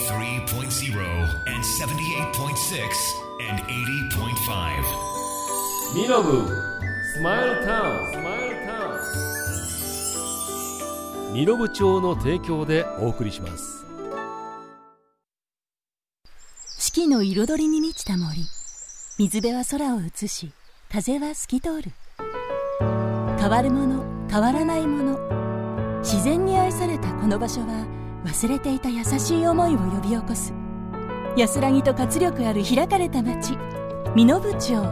and 78.6 and 80.5 ミノブスマイルタウンミノブ町の提供でお送りします。 四季の彩りに満ちた森、水辺は空を映し、風は透き通る。変わるもの変わらないもの、自然に愛されたこの場所は忘れていた優しい思いを呼び起こす。安らぎと活力ある開かれた街、身延町。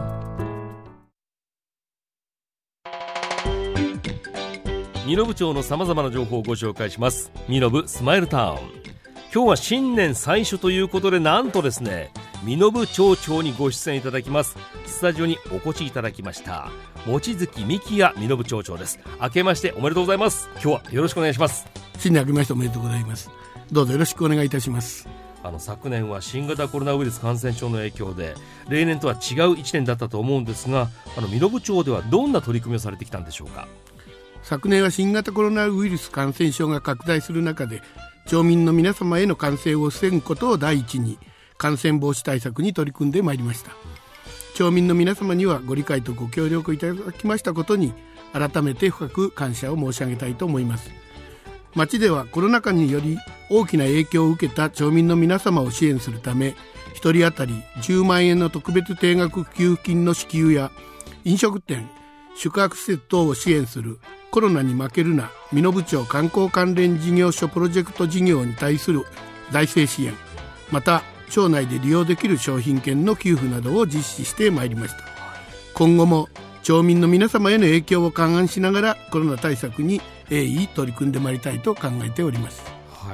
身延町のさまざまな情報をご紹介します。身延スマイルタウン。今日は新年最初ということで、なんとですね、身延町長にご出演いただきます。スタジオにお越しいただきました望月幹也身延町長です。明けましておめでとうございます。今日はよろしくお願いします。 新年明けましておめでとうございます。どうぞよろしくお願いいたします。 昨年は新型コロナウイルス感染症の影響で例年とは違う1年だったと思うんですが、身延町ではどんな取り組みをされてきたんでしょうか。 昨年は新型コロナウイルス感染症が拡大する中で、町民の皆様への感染を防ぐことを第一に感染防止対策に取り組んでまいりました。町民の皆様にはご理解とご協力いただきましたことに改めて深く感謝を申し上げたいと思います。町ではコロナ禍により大きな影響を受けた町民の皆様を支援するため、1人当たり10万円の特別定額給付金の支給や、飲食店、宿泊施設等を支援するコロナに負けるな身延町観光関連事業所プロジェクト事業に対する財政支援、また町内で利用できる商品券の給付などを実施してまいりました。今後も町民の皆様への影響を勘案しながらコロナ対策に鋭意取り組んでまいりたいと考えております。 はい、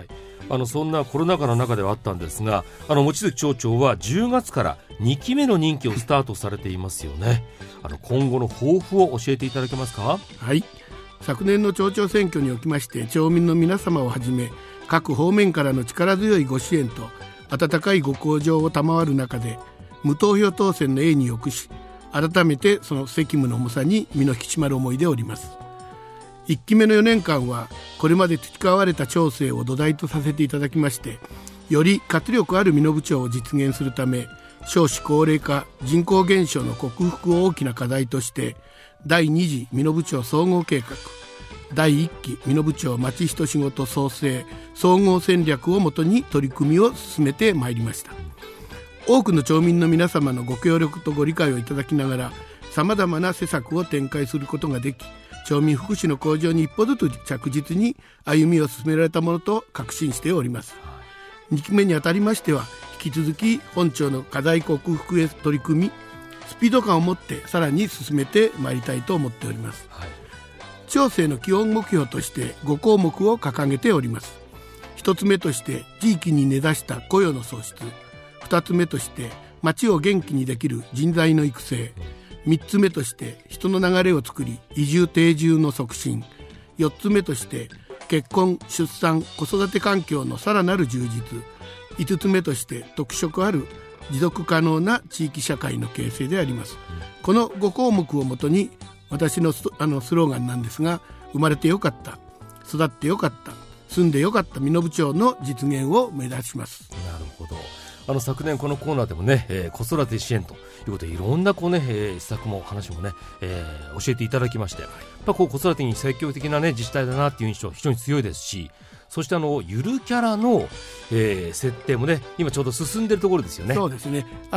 そんなコロナ禍の中ではあったんですが、望月町長は10月から2期目の任期をスタートされていますよね。今後の抱負を教えていただけますか。 はい、昨年の町長選挙におきまして、町民の皆様をはじめ各方面からの力強いご支援と温かいご厚情を賜る中で、無投票当選の栄に臆し、改めてその責務の重さに身の引き締まる思いでおります。1期目の4年間はこれまで培われた町政を土台とさせていただきまして、より活力ある身延町を実現するため、少子高齢化、人口減少の克服を大きな課題として、第2次身延町総合計画、第1期身延町町人仕事創生総合戦略をもとに取り組みを進めてまいりました。多くの町民の皆様のご協力とご理解をいただきながら、さまざまな施策を展開することができ、町民福祉の向上に一歩ずつ着実に歩みを進められたものと確信しております。2期目にあたりましては、引き続き本町の課題克服へ取り組み、スピード感を持ってさらに進めてまいりたいと思っております。はい、町政の基本目標として5項目を掲げております。1つ目として地域に根ざした雇用の創出、2つ目として町を元気にできる人材の育成、3つ目として人の流れを作り移住定住の促進、4つ目として結婚出産子育て環境のさらなる充実、5つ目として特色ある持続可能な地域社会の形成であります。この5項目をもとに、私のスローガンなんですが、生まれてよかった、育ってよかった、住んでよかった身延町の実現を目指します。 なるほど。昨年このコーナーでもね、子育て支援ということでいろんな施策も話もね、教えていただきまして、やっぱ子育てに積極的な、自治体だなっていう印象非常に強いですし、そしてゆるキャラの、設定もね、今ちょうど進んでるところですよね。 そうですね。今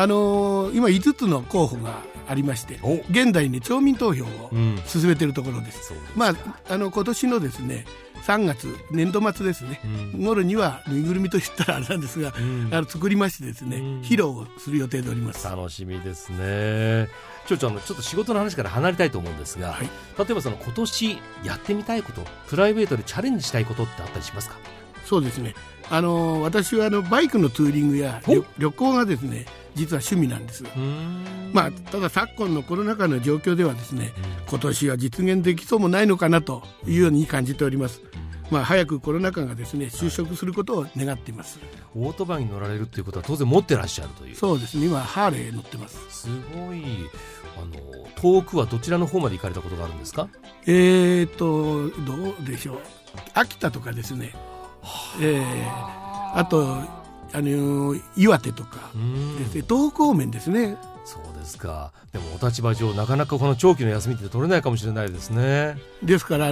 5つの候補がありまして、現在ね、町民投票を進めているところです。今年のですね、3月年度末ですね、頃にはぬいぐるみと言ったらあれなんですが、作りましてですね、披露をする予定でおります。 楽しみですね。町長、ちょっと仕事の話から離れたいと思うんですが、はい、例えば今年やってみたいこと、プライベートでチャレンジしたいことってあったりしますか。 そうですね、私はバイクのツーリングや旅行がですね、実は趣味なんです。ただ昨今のコロナ禍の状況ではですね、今年は実現できそうもないのかなというように感じております。早くコロナ禍がですね収束することを願っています。 オートバイに乗られるということは当然持ってらっしゃるという。 そうですね、今ハーレー乗ってます。 すごい。遠くはどちらの方まで行かれたことがあるんですか。 どうでしょう、秋田とかですね、あと岩手とかですね、東北方面ですね。 そうですか。でもお立場上なかなかこの長期の休みって取れないかもしれないですね。 ですから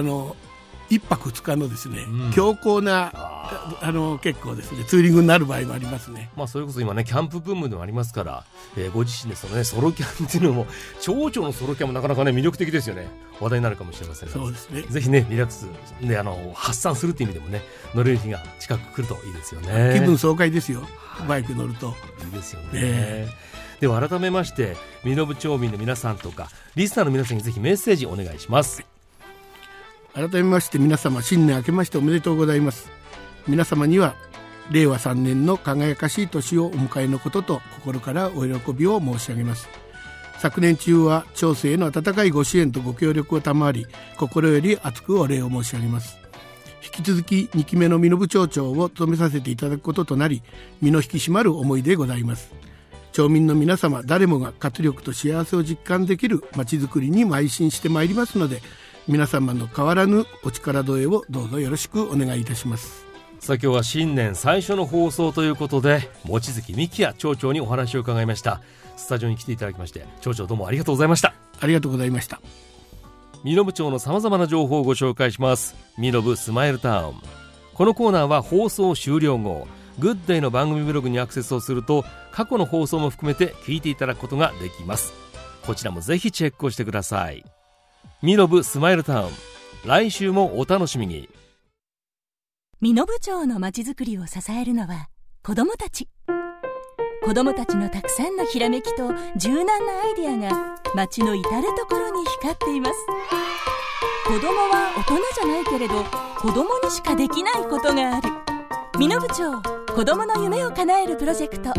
1泊2日のですね、強行な結構ですねツーリングになる場合もありますね。 それこそ今ねキャンプブームでもありますから、ご自身でそのねソロキャンっていうのも町長のソロキャンもなかなかね魅力的ですよね。話題になるかもしれません。 そうですね。 ぜひねリラックスで発散するっていう意味でもね乗れる日が近く来るといいですよね。 気分爽快ですよ、バイク乗ると。 いいですよね。では改めまして身延町民の皆さんとかリスナーの皆さんにぜひメッセージお願いします。 改めまして皆様新年明けましておめでとうございます。皆様には令和3年の輝かしい年をお迎えのことと心からお喜びを申し上げます。昨年中は町政への温かいご支援とご協力を賜り心より厚くお礼を申し上げます。引き続き2期目の身延町長を務めさせていただくこととなり身の引き締まる思いでございます。町民の皆様誰もが活力と幸せを実感できるまちづくりに邁進してまいりますので皆様の変わらぬお力添えをどうぞよろしくお願いいたします。 さあ今日は新年最初の放送ということで望月幹也町長にお話を伺いました。スタジオに来ていただきまして町長どうもありがとうございました。 ありがとうございました。 身延町のさまざまな情報をご紹介します。身延スマイルタウン。このコーナーは放送終了後グッデイの番組ブログにアクセスをすると過去の放送も含めて聞いていただくことができます。こちらもぜひチェックをしてください。身延スマイルタウン、来週もお楽しみに。 身延町のまちづくりを支えるのは子どもたち。子どもたちのたくさんのひらめきと柔軟なアイデアが町の至るところに光っています。子どもは大人じゃないけれど子どもにしかできないことがある。身延町子どもの夢を叶えるプロジェクト。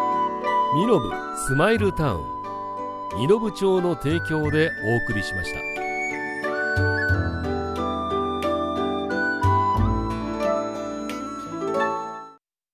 身延スマイルタウン、身延町の提供でお送りしました。